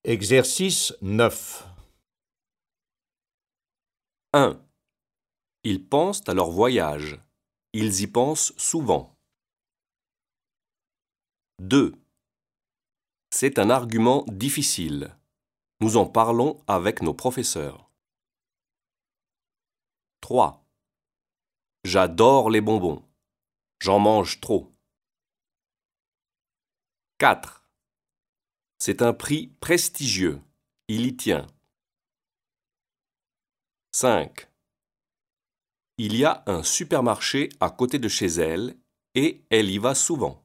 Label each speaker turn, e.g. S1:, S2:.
S1: Exercice 9.
S2: 1. Ils pensent à leur voyage. Ils y pensent souvent. 2. C'est un argument difficile. Nous en parlons avec nos professeurs. 3. J'adore les bonbons. J'en mange trop. 4. C'est un prix prestigieux. Il y tient. 5. Il y a un supermarché à côté de chez elle et elle y va souvent.